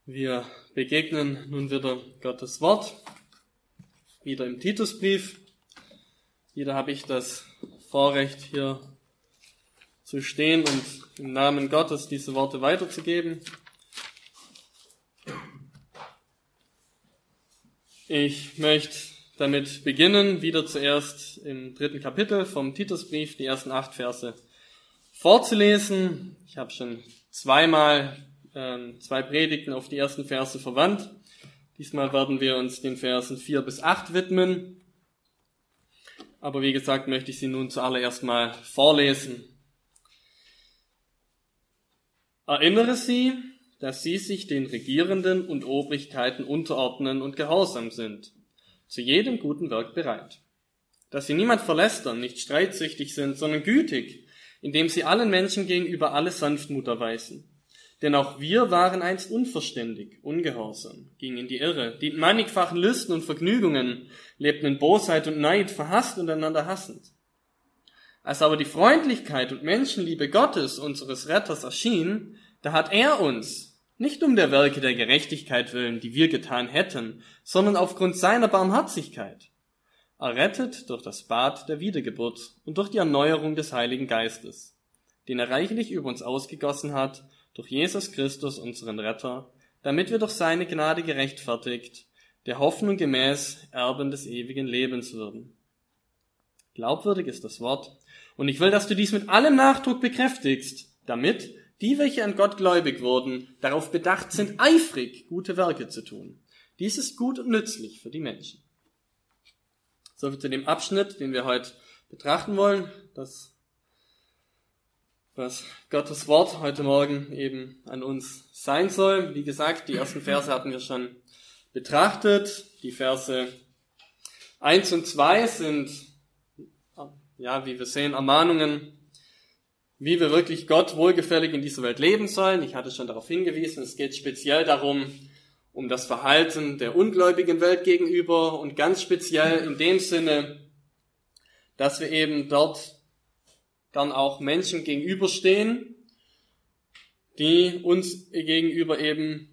Wir begegnen nun wieder Gottes Wort, wieder im Titusbrief. Wieder habe ich das Vorrecht, hier zu stehen und im Namen Gottes diese Worte weiterzugeben. Ich möchte damit beginnen, wieder zuerst im 3. Kapitel vom Titusbrief, die ersten 8 Verse vorzulesen. Ich habe schon zweimal 2 Predigten auf die ersten Verse verwandt. Diesmal werden wir uns den Versen 4 bis 8 widmen. Aber wie gesagt, möchte ich sie nun zuallererst mal vorlesen. Erinnere sie, dass sie sich den Regierenden und Obrigkeiten unterordnen und gehorsam sind, zu jedem guten Werk bereit. Dass sie niemand verlästern, nicht streitsüchtig sind, sondern gütig, indem sie allen Menschen gegenüber alle Sanftmut erweisen. Denn auch wir waren einst unverständig, ungehorsam, gingen in die Irre, dienten mannigfachen Lüsten und Vergnügungen, lebten in Bosheit und Neid, verhasst und einander hassend. Als aber die Freundlichkeit und Menschenliebe Gottes, unseres Retters, erschien, da hat er uns, nicht um der Werke der Gerechtigkeit willen, die wir getan hätten, sondern aufgrund seiner Barmherzigkeit, errettet durch das Bad der Wiedergeburt und durch die Erneuerung des Heiligen Geistes, den er reichlich über uns ausgegossen hat, durch Jesus Christus, unseren Retter, damit wir durch seine Gnade gerechtfertigt, der Hoffnung gemäß Erben des ewigen Lebens würden. Glaubwürdig ist das Wort, und ich will, dass du dies mit allem Nachdruck bekräftigst, damit die, welche an Gott gläubig wurden, darauf bedacht sind, eifrig gute Werke zu tun. Dies ist gut und nützlich für die Menschen. Soviel zu dem Abschnitt, den wir heute betrachten wollen, das was Gottes Wort heute Morgen eben an uns sein soll. Wie gesagt, die ersten Verse hatten wir schon betrachtet. Die Verse 1 und 2 sind, ja, wie wir sehen, Ermahnungen, wie wir wirklich Gott wohlgefällig in dieser Welt leben sollen. Ich hatte schon darauf hingewiesen, es geht speziell darum, um das Verhalten der ungläubigen Welt gegenüber und ganz speziell in dem Sinne, dass wir eben dort dann auch Menschen gegenüberstehen, die uns gegenüber eben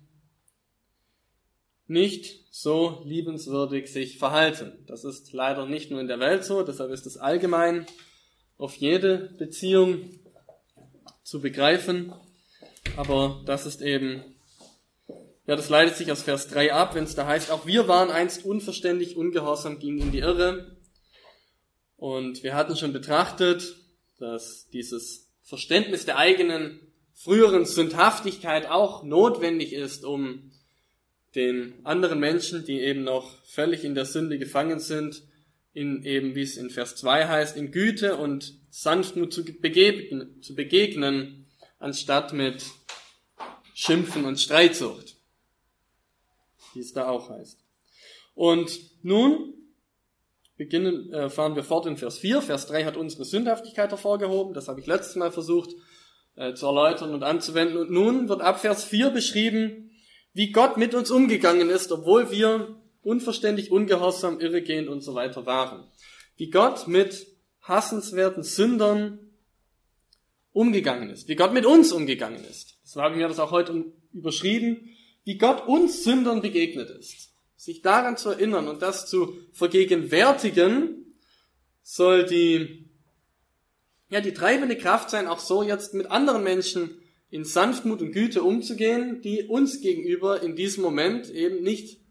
nicht so liebenswürdig sich verhalten. Das ist leider nicht nur in der Welt so, deshalb ist es allgemein auf jede Beziehung zu begreifen. Aber das ist eben, ja, das leitet sich aus Vers 3 ab, wenn es da heißt, auch wir waren einst unverständig, ungehorsam, gingen in die Irre. Und wir hatten schon betrachtet, dass dieses Verständnis der eigenen früheren Sündhaftigkeit auch notwendig ist, um den anderen Menschen, die eben noch völlig in der Sünde gefangen sind, in eben, wie es in Vers 2 heißt, in Güte und Sanftmut zu begegnen, anstatt mit Schimpfen und Streitsucht, wie es da auch heißt. Und nun fahren wir fort in Vers 4. Vers 3 hat unsere Sündhaftigkeit hervorgehoben. Das habe ich letztes Mal versucht zu erläutern und anzuwenden. Und nun wird ab Vers 4 beschrieben, wie Gott mit uns umgegangen ist, obwohl wir unverständig, ungehorsam, irregehend und so weiter waren. Wie Gott mit hassenswerten Sündern umgegangen ist. Wie Gott mit uns umgegangen ist. So haben wir das auch heute überschrieben. Wie Gott uns Sündern begegnet ist. Sich daran zu erinnern und das zu vergegenwärtigen, soll die treibende Kraft sein, auch so jetzt mit anderen Menschen in Sanftmut und Güte umzugehen, die uns gegenüber in diesem Moment eben nicht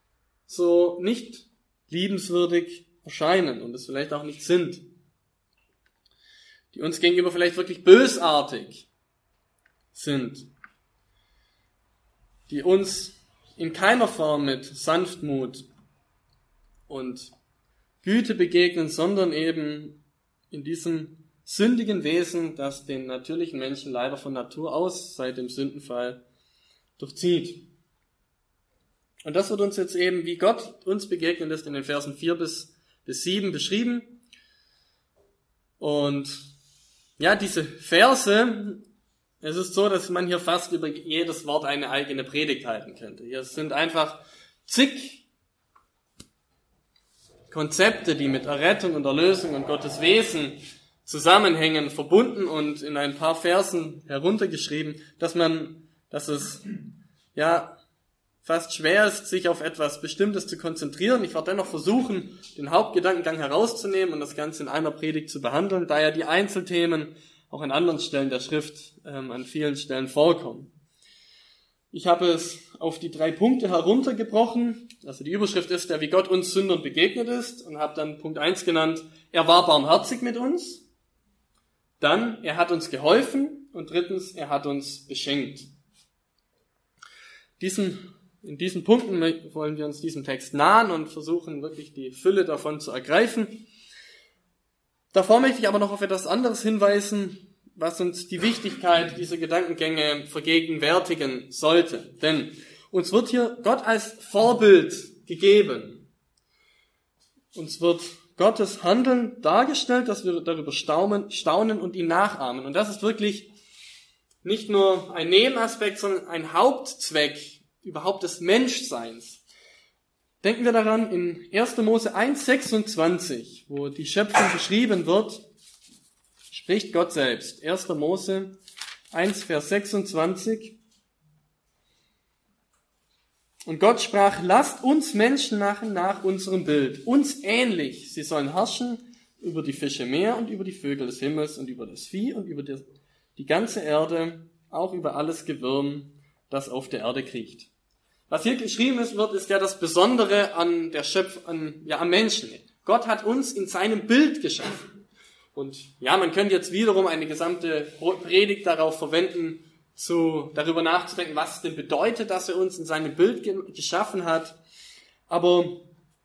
liebenswürdig erscheinen und es vielleicht auch nicht sind. Die uns gegenüber vielleicht wirklich bösartig sind. Die uns in keiner Form mit Sanftmut und Güte begegnen, sondern eben in diesem sündigen Wesen, das den natürlichen Menschen leider von Natur aus seit dem Sündenfall durchzieht. Und das wird uns jetzt eben, wie Gott uns begegnet ist, in den Versen 4 bis 7 beschrieben. Und ja, diese Verse, es ist so, dass man hier fast über jedes Wort eine eigene Predigt halten könnte. Hier sind einfach zig Konzepte, die mit Errettung und Erlösung und Gottes Wesen zusammenhängen, verbunden und in ein paar Versen heruntergeschrieben, dass es ja fast schwer ist, sich auf etwas Bestimmtes zu konzentrieren. Ich werde dennoch versuchen, den Hauptgedankengang herauszunehmen und das Ganze in einer Predigt zu behandeln, da ja die Einzelthemen auch an anderen Stellen der Schrift an vielen Stellen vorkommen. Ich habe es auf die 3 Punkte heruntergebrochen. Also die Überschrift ist ja, wie Gott uns Sündern begegnet ist, und habe dann Punkt 1 genannt, er war barmherzig mit uns. Dann, er hat uns geholfen, und 3, er hat uns beschenkt. In diesen Punkten wollen wir uns diesem Text nahen und versuchen wirklich die Fülle davon zu ergreifen. Davor möchte ich aber noch auf etwas anderes hinweisen, was uns die Wichtigkeit dieser Gedankengänge vergegenwärtigen sollte. Denn uns wird hier Gott als Vorbild gegeben. Uns wird Gottes Handeln dargestellt, dass wir darüber staunen und ihn nachahmen. Und das ist wirklich nicht nur ein Nebenaspekt, sondern ein Hauptzweck überhaupt des Menschseins. Denken wir daran in 1. Mose 1,26, wo die Schöpfung beschrieben wird, spricht Gott selbst. 1. Mose 1, Vers 26. Und Gott sprach, lasst uns Menschen machen nach unserem Bild, uns ähnlich. Sie sollen herrschen über die Fische im Meer und über die Vögel des Himmels und über das Vieh und über die ganze Erde, auch über alles Gewürm, das auf der Erde kriecht. Was hier geschrieben wird, ist ja das Besondere an der am Menschen. Gott hat uns in seinem Bild geschaffen. Und ja, man könnte jetzt wiederum eine gesamte Predigt darauf verwenden, darüber nachzudenken, was es denn bedeutet, dass er uns in seinem Bild geschaffen hat. Aber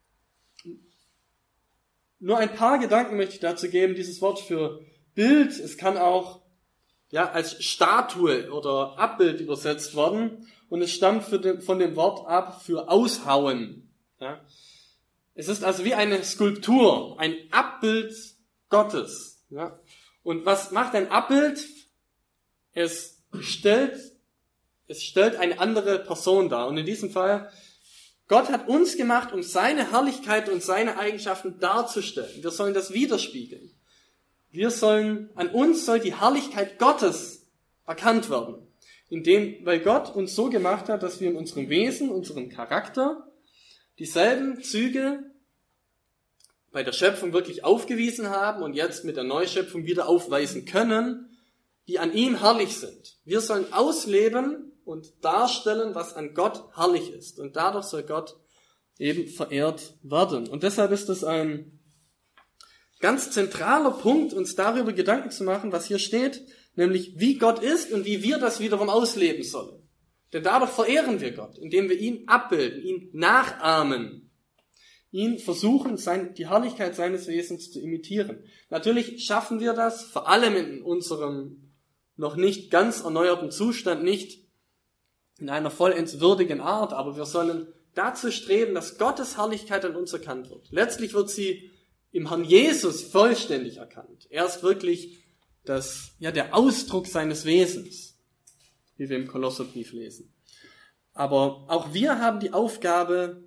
nur ein paar Gedanken möchte ich dazu geben. Dieses Wort für Bild, es kann auch als Statue oder Abbild übersetzt werden. Und es stammt von dem Wort ab für aushauen. Ja. Es ist also wie eine Skulptur, ein Abbild Gottes. Ja. Und was macht ein Abbild? Es stellt eine andere Person dar. Und in diesem Fall, Gott hat uns gemacht, um seine Herrlichkeit und seine Eigenschaften darzustellen. Wir sollen das widerspiegeln. An uns soll die Herrlichkeit Gottes erkannt werden. Weil Gott uns so gemacht hat, dass wir in unserem Wesen, unserem Charakter, dieselben Züge bei der Schöpfung wirklich aufgewiesen haben und jetzt mit der Neuschöpfung wieder aufweisen können, die an ihm herrlich sind. Wir sollen ausleben und darstellen, was an Gott herrlich ist. Und dadurch soll Gott eben verehrt werden. Und deshalb ist es ein ganz zentraler Punkt, uns darüber Gedanken zu machen, was hier steht, nämlich wie Gott ist und wie wir das wiederum ausleben sollen. Denn dadurch verehren wir Gott, indem wir ihn abbilden, ihn nachahmen, ihn versuchen, die Herrlichkeit seines Wesens zu imitieren. Natürlich schaffen wir das, vor allem in unserem noch nicht ganz erneuerten Zustand, nicht in einer vollends würdigen Art, aber wir sollen dazu streben, dass Gottes Herrlichkeit an uns erkannt wird. Letztlich wird sie im Herrn Jesus vollständig erkannt. Er ist wirklich der Ausdruck seines Wesens, wie wir im Kolosserbrief lesen. Aber auch wir haben die Aufgabe,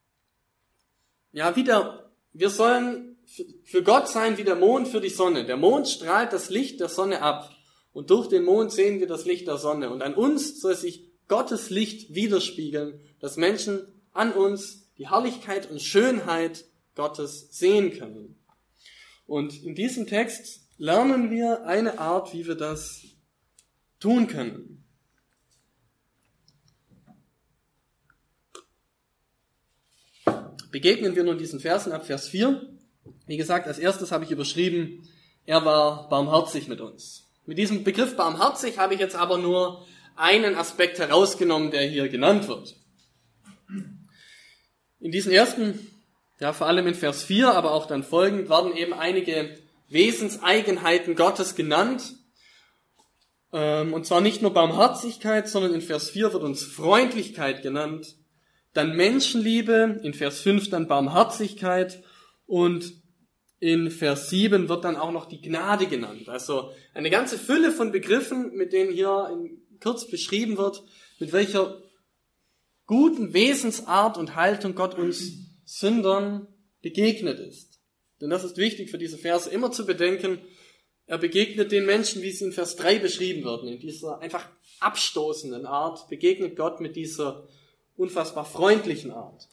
wir sollen für Gott sein wie der Mond für die Sonne. Der Mond strahlt das Licht der Sonne ab und durch den Mond sehen wir das Licht der Sonne. Und an uns soll sich Gottes Licht widerspiegeln, dass Menschen an uns die Herrlichkeit und Schönheit Gottes sehen können. Und in diesem Text lernen wir eine Art, wie wir das tun können. Begegnen wir nun diesen Versen ab Vers 4. Wie gesagt, als erstes habe ich überschrieben, er war barmherzig mit uns. Mit diesem Begriff barmherzig habe ich jetzt aber nur einen Aspekt herausgenommen, der hier genannt wird. In diesen ersten, vor allem in Vers 4, aber auch dann folgend, werden eben einige Wesenseigenheiten Gottes genannt. Und zwar nicht nur Barmherzigkeit, sondern in Vers 4 wird uns Freundlichkeit genannt, dann Menschenliebe, in Vers 5 dann Barmherzigkeit und in Vers 7 wird dann auch noch die Gnade genannt. Also eine ganze Fülle von Begriffen, mit denen hier kurz beschrieben wird, mit welcher guten Wesensart und Haltung Gott uns Sündern begegnet ist. Denn das ist wichtig für diese Verse immer zu bedenken. Er begegnet den Menschen, wie sie in Vers 3 beschrieben werden. In dieser einfach abstoßenden Art begegnet Gott mit dieser unfassbar freundlichen Art.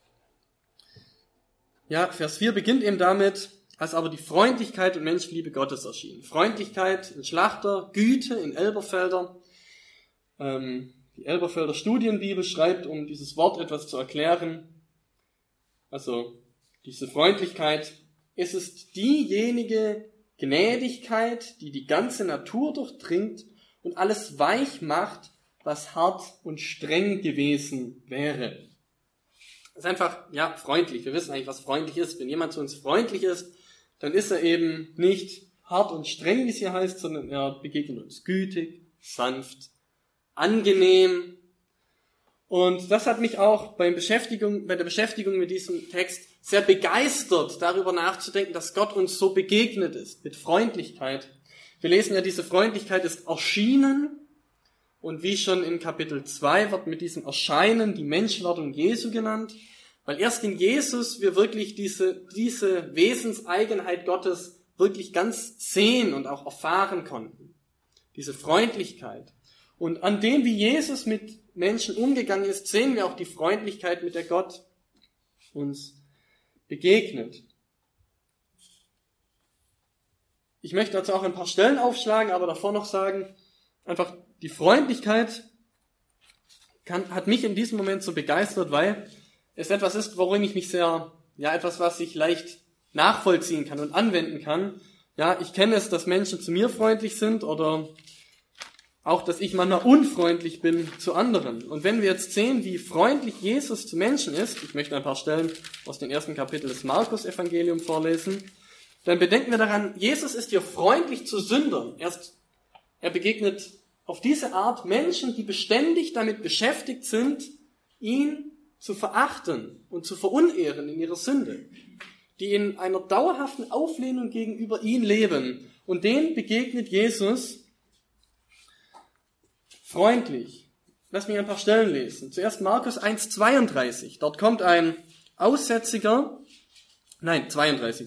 Ja, Vers 4 beginnt eben damit, als aber die Freundlichkeit und Menschenliebe Gottes erschien. Freundlichkeit in Schlachter, Güte in Elberfelder. Die Elberfelder Studienbibel schreibt, um dieses Wort etwas zu erklären, also diese Freundlichkeit, es ist diejenige Gnädigkeit, die die ganze Natur durchdringt und alles weich macht, was hart und streng gewesen wäre. Das ist einfach, ja, freundlich. Wir wissen eigentlich, was freundlich ist. Wenn jemand zu uns freundlich ist, dann ist er eben nicht hart und streng, wie es hier heißt, sondern er begegnet uns gütig, sanft, angenehm. Und das hat mich auch bei der Beschäftigung mit diesem Text sehr begeistert, darüber nachzudenken, dass Gott uns so begegnet ist, mit Freundlichkeit. Wir lesen ja, diese Freundlichkeit ist erschienen. Und wie schon in Kapitel 2 wird mit diesem Erscheinen die Menschwerdung Jesu genannt, weil erst in Jesus wir wirklich diese Wesenseigenheit Gottes wirklich ganz sehen und auch erfahren konnten. Diese Freundlichkeit. Und an dem, wie Jesus mit Menschen umgegangen ist, sehen wir auch die Freundlichkeit, mit der Gott uns begegnet. Ich möchte dazu auch ein paar Stellen aufschlagen, aber davor noch sagen, einfach die Freundlichkeit hat mich in diesem Moment so begeistert, weil es etwas ist, worin ich mich etwas, was ich leicht nachvollziehen kann und anwenden kann. Ja, ich kenne es, dass Menschen zu mir freundlich sind oder auch, dass ich manchmal unfreundlich bin zu anderen. Und wenn wir jetzt sehen, wie freundlich Jesus zu Menschen ist, ich möchte ein paar Stellen aus dem ersten Kapitel des Markus-Evangelium vorlesen, dann bedenken wir daran, Jesus ist hier freundlich zu Sündern. Er begegnet auf diese Art Menschen, die beständig damit beschäftigt sind, ihn zu verachten und zu verunehren in ihrer Sünde, die in einer dauerhaften Auflehnung gegenüber ihm leben. Und denen begegnet Jesus freundlich. Lass mich ein paar Stellen lesen. Zuerst Markus 1,32. Dort kommt ein Aussätziger, 32,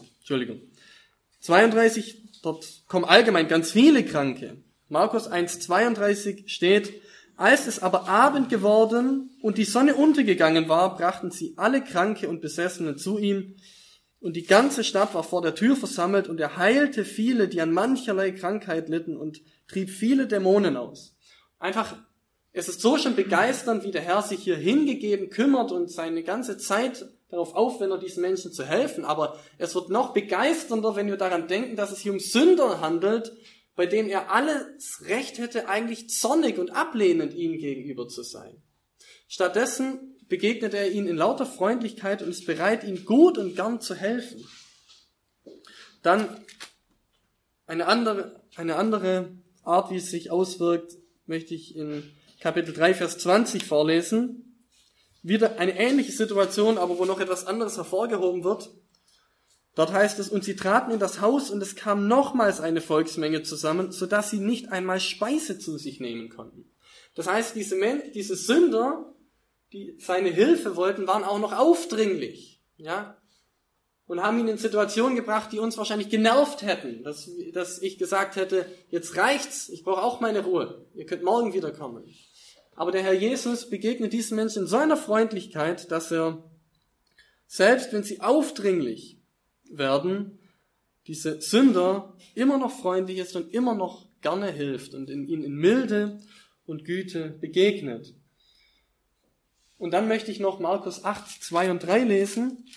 dort kommen allgemein ganz viele Kranke. Markus 1,32 steht, als es aber Abend geworden und die Sonne untergegangen war, brachten sie alle Kranke und Besessenen zu ihm, und die ganze Stadt war vor der Tür versammelt, und er heilte viele, die an mancherlei Krankheit litten, und trieb viele Dämonen aus. Einfach, es ist so schon begeisternd, wie der Herr sich hier hingegeben kümmert und seine ganze Zeit darauf aufwendet, diesen Menschen zu helfen. Aber es wird noch begeisternder, wenn wir daran denken, dass es hier um Sünder handelt, bei denen er alles Recht hätte, eigentlich zornig und ablehnend ihm gegenüber zu sein. Stattdessen begegnet er ihnen in lauter Freundlichkeit und ist bereit, ihnen gut und gern zu helfen. Dann eine andere Art, wie es sich auswirkt, möchte ich in Kapitel 3, Vers 20 vorlesen. Wieder eine ähnliche Situation, aber wo noch etwas anderes hervorgehoben wird. Dort heißt es, und sie traten in das Haus, und es kam nochmals eine Volksmenge zusammen, sodass sie nicht einmal Speise zu sich nehmen konnten. Das heißt, diese Sünder, die seine Hilfe wollten, waren auch noch aufdringlich, ja, und haben ihn in Situationen gebracht, die uns wahrscheinlich genervt hätten, dass ich gesagt hätte, jetzt reicht's, ich brauche auch meine Ruhe, ihr könnt morgen wiederkommen. Aber der Herr Jesus begegnet diesen Menschen in so einer Freundlichkeit, dass er, selbst wenn sie aufdringlich werden, diese Sünder immer noch freundlich ist und immer noch gerne hilft und ihnen in Milde und Güte begegnet. Und dann möchte ich noch Markus 8, 2 und 3 lesen.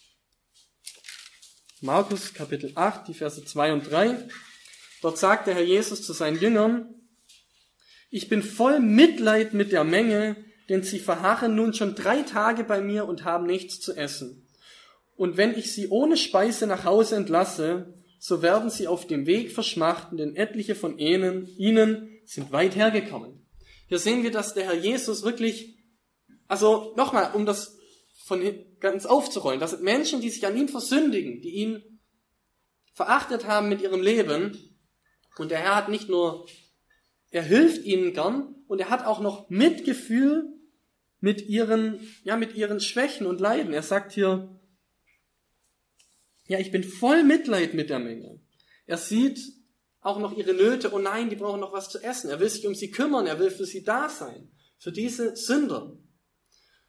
Markus Kapitel 8, die Verse 2 und 3. Dort sagt der Herr Jesus zu seinen Jüngern, ich bin voll Mitleid mit der Menge, denn sie verharren nun schon 3 Tage bei mir und haben nichts zu essen. Und wenn ich sie ohne Speise nach Hause entlasse, so werden sie auf dem Weg verschmachten, denn etliche von ihnen sind weit hergekommen. Hier sehen wir, dass der Herr Jesus wirklich, also nochmal, um das von ganz aufzurollen, das sind Menschen, die sich an ihm versündigen, die ihn verachtet haben mit ihrem Leben. Und der Herr hat nicht nur, er hilft ihnen gern, und er hat auch noch Mitgefühl mit ihren Schwächen und Leiden. Er sagt hier, ja, ich bin voll Mitleid mit der Menge. Er sieht auch noch ihre Nöte, oh nein, die brauchen noch was zu essen. Er will sich um sie kümmern, er will für sie da sein, für diese Sünder.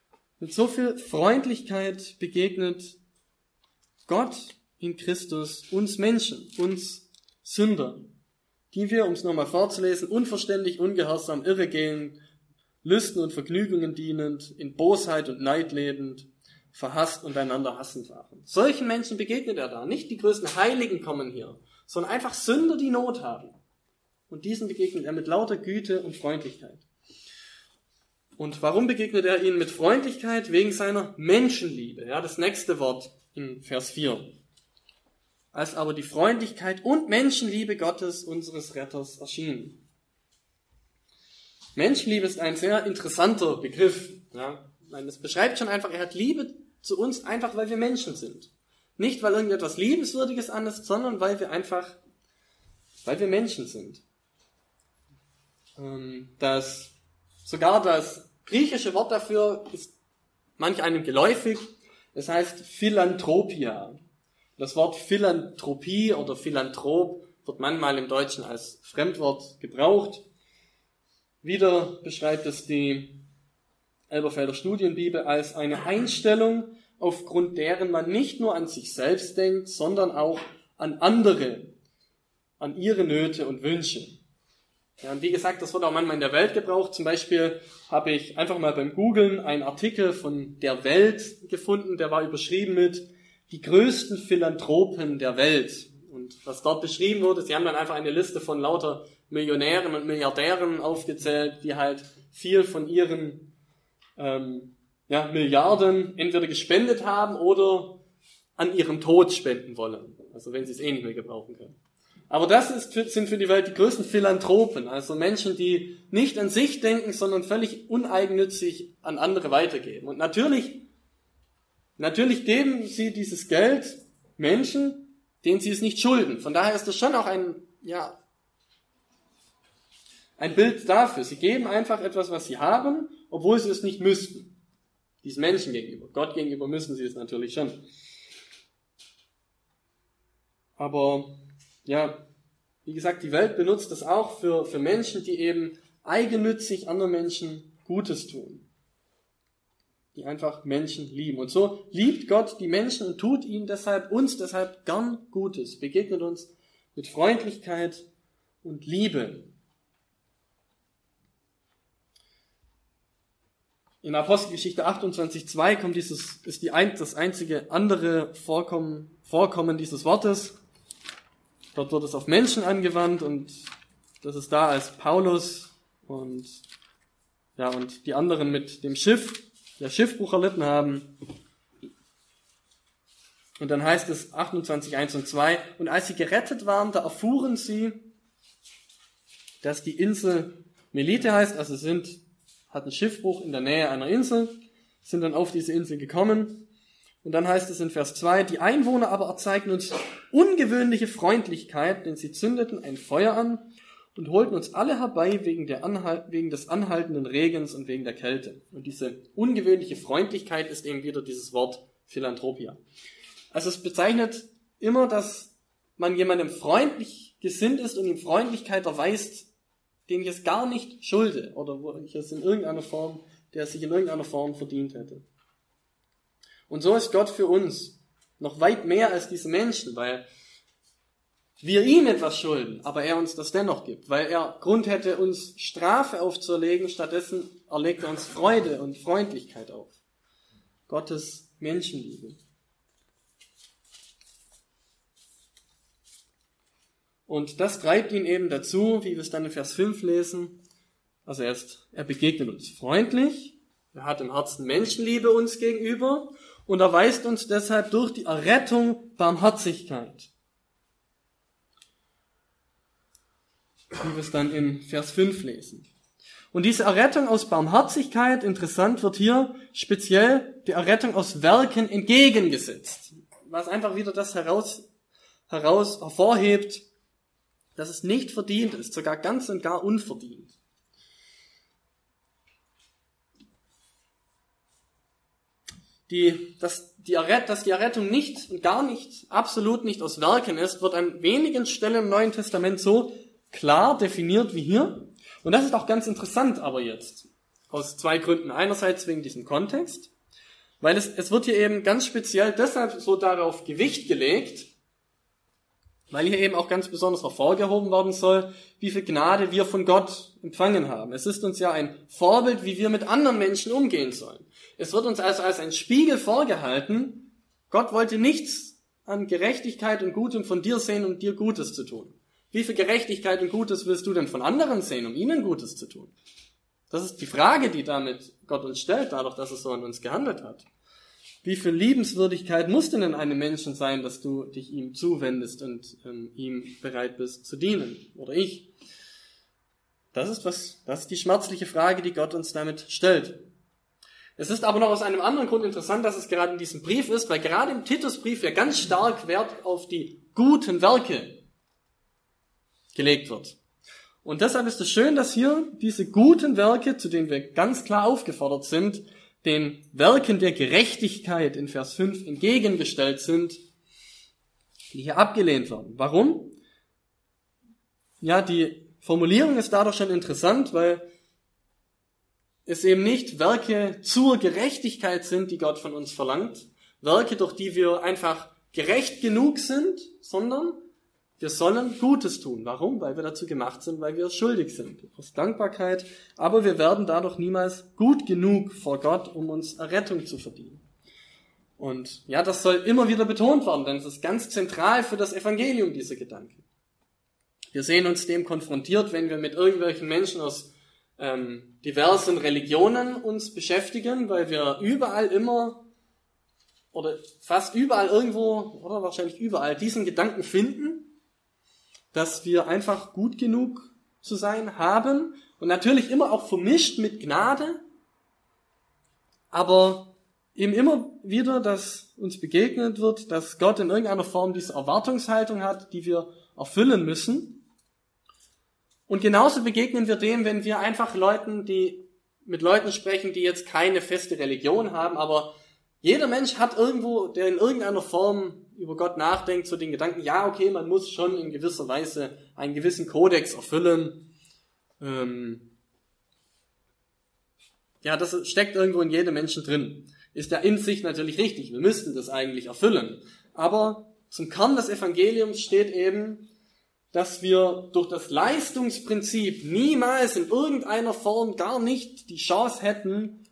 Mit so viel Freundlichkeit begegnet Gott in Christus uns Menschen, uns Sünder, die wir, um es nochmal vorzulesen, unverständig, ungehorsam, irregehend, Lüsten und Vergnügungen dienend, in Bosheit und Neid lebend, verhasst und einander hassend waren. Solchen Menschen begegnet er da. Nicht die größten Heiligen kommen hier, sondern einfach Sünder, die Not haben. Und diesen begegnet er mit lauter Güte und Freundlichkeit. Und warum begegnet er ihnen mit Freundlichkeit? Wegen seiner Menschenliebe. Ja, das nächste Wort in Vers 4. Als aber die Freundlichkeit und Menschenliebe Gottes, unseres Retters, erschien. Menschenliebe ist ein sehr interessanter Begriff. Ja, das beschreibt schon einfach, er hat Liebe zu uns einfach, weil wir Menschen sind. Nicht, weil irgendetwas Liebenswürdiges an ist, sondern weil wir Menschen sind. Sogar das griechische Wort dafür ist manch einem geläufig. Es heißt Philanthropia. Das Wort Philanthropie oder Philanthrop wird manchmal im Deutschen als Fremdwort gebraucht. Wieder beschreibt es die Elberfelder Studienbibel als eine Einstellung, aufgrund deren man nicht nur an sich selbst denkt, sondern auch an andere, an ihre Nöte und Wünsche. Ja, und wie gesagt, das wird auch manchmal in der Welt gebraucht. Zum Beispiel habe ich einfach mal beim Googlen einen Artikel von der Welt gefunden, der war überschrieben mit die größten Philanthropen der Welt. Und was dort beschrieben wurde, sie haben dann einfach eine Liste von lauter Millionären und Milliardären aufgezählt, die halt viel von ihren Milliarden entweder gespendet haben oder an ihrem Tod spenden wollen. Also wenn sie es eh nicht mehr gebrauchen können. Aber das sind für die Welt die größten Philanthropen, also Menschen, die nicht an sich denken, sondern völlig uneigennützig an andere weitergeben. Und natürlich geben sie dieses Geld Menschen, denen sie es nicht schulden. Von daher ist das schon auch ein Bild dafür. Sie geben einfach etwas, was sie haben, obwohl sie es nicht müssten. Diesen Menschen gegenüber. Gott gegenüber müssen sie es natürlich schon. Aber ja, wie gesagt, die Welt benutzt das auch für Menschen, die eben eigennützig anderen Menschen Gutes tun. Die einfach Menschen lieben. Und so liebt Gott die Menschen und tut uns deshalb gern Gutes. Begegnet uns mit Freundlichkeit und Liebe. In Apostelgeschichte 28,2 kommt das einzige andere Vorkommen dieses Wortes. Dort wird es auf Menschen angewandt und das ist da, als Paulus und die anderen mit dem der Schiffbruch erlitten haben. Und dann heißt es 28,1 und 2, und als sie gerettet waren, da erfuhren sie, dass die Insel Melite heißt, also hatten Schiffbruch in der Nähe einer Insel, sind dann auf diese Insel gekommen. Und dann heißt es in Vers 2, die Einwohner aber erzeigten uns ungewöhnliche Freundlichkeit, denn sie zündeten ein Feuer an und holten uns alle herbei wegen des anhaltenden Regens und wegen der Kälte. Und diese ungewöhnliche Freundlichkeit ist eben wieder dieses Wort Philanthropia. Also es bezeichnet immer, dass man jemandem freundlich gesinnt ist und ihm Freundlichkeit erweist, den ich es gar nicht schulde oder wo ich es der sich in irgendeiner Form verdient hätte. Und so ist Gott für uns noch weit mehr als diese Menschen, weil wir ihm etwas schulden, aber er uns das dennoch gibt, weil er Grund hätte, uns Strafe aufzuerlegen, stattdessen erlegt er uns Freude und Freundlichkeit auf. Gottes Menschenliebe. Und das treibt ihn eben dazu, wie wir es dann in Vers 5 lesen, also er begegnet uns freundlich, er hat im Herzen Menschenliebe uns gegenüber und erweist uns deshalb durch die Errettung Barmherzigkeit. Wie wir es dann in Vers 5 lesen. Und diese Errettung aus Barmherzigkeit, interessant, wird hier speziell der Errettung aus Werken entgegengesetzt. Was einfach wieder das hervorhebt, dass es nicht verdient ist, sogar ganz und gar unverdient. Dass die Errettung nicht und gar nicht, absolut nicht aus Werken ist, wird an wenigen Stellen im Neuen Testament so klar definiert wie hier. Und das ist auch ganz interessant aber jetzt. Aus zwei Gründen. Einerseits wegen diesem Kontext, Weil es wird hier eben ganz speziell deshalb so darauf Gewicht gelegt, weil hier eben auch ganz besonders hervorgehoben werden soll, wie viel Gnade wir von Gott empfangen haben. Es ist uns ja ein Vorbild, wie wir mit anderen Menschen umgehen sollen. Es wird uns also als ein Spiegel vorgehalten, Gott wollte nichts an Gerechtigkeit und Gutem von dir sehen, um dir Gutes zu tun. Wie viel Gerechtigkeit und Gutes willst du denn von anderen sehen, um ihnen Gutes zu tun? Das ist die Frage, die damit Gott uns stellt, dadurch, dass er so an uns gehandelt hat. Wie viel Liebenswürdigkeit muss denn in einem Menschen sein, dass du dich ihm zuwendest und ihm bereit bist zu dienen? Oder ich? Das ist die schmerzliche Frage, die Gott uns damit stellt. Es ist aber noch aus einem anderen Grund interessant, dass es gerade in diesem Brief ist, weil gerade im Titusbrief ja ganz stark Wert auf die guten Werke gelegt wird. Und deshalb ist es schön, dass hier diese guten Werke, zu denen wir ganz klar aufgefordert sind, den Werken der Gerechtigkeit in Vers 5 entgegengestellt sind, die hier abgelehnt werden. Warum? Ja, die Formulierung ist dadurch schon interessant, weil es eben nicht Werke zur Gerechtigkeit sind, die Gott von uns verlangt, Werke, durch die wir einfach gerecht genug sind, sondern wir sollen Gutes tun. Warum? Weil wir dazu gemacht sind, weil wir schuldig sind. Aus Dankbarkeit. Aber wir werden dadurch niemals gut genug vor Gott, um uns Errettung zu verdienen. Und ja, das soll immer wieder betont werden, denn es ist ganz zentral für das Evangelium, dieser Gedanke. Wir sehen uns dem konfrontiert, wenn wir mit irgendwelchen Menschen aus diversen Religionen uns beschäftigen, weil wir überall immer oder fast überall irgendwo oder wahrscheinlich überall diesen Gedanken finden, dass wir einfach gut genug zu sein haben und natürlich immer auch vermischt mit Gnade, aber eben immer wieder, dass uns begegnet wird, dass Gott in irgendeiner Form diese Erwartungshaltung hat, die wir erfüllen müssen. Und genauso begegnen wir dem, wenn wir einfach mit Leuten sprechen, die jetzt keine feste Religion haben, aber jeder Mensch hat irgendwo, der in irgendeiner Form über Gott nachdenkt, so den Gedanken, ja, okay, man muss schon in gewisser Weise einen gewissen Kodex erfüllen. Ja, das steckt irgendwo in jedem Menschen drin. Ist ja in sich natürlich richtig, wir müssten das eigentlich erfüllen. Aber zum Kern des Evangeliums steht eben, dass wir durch das Leistungsprinzip niemals in irgendeiner Form gar nicht die Chance hätten,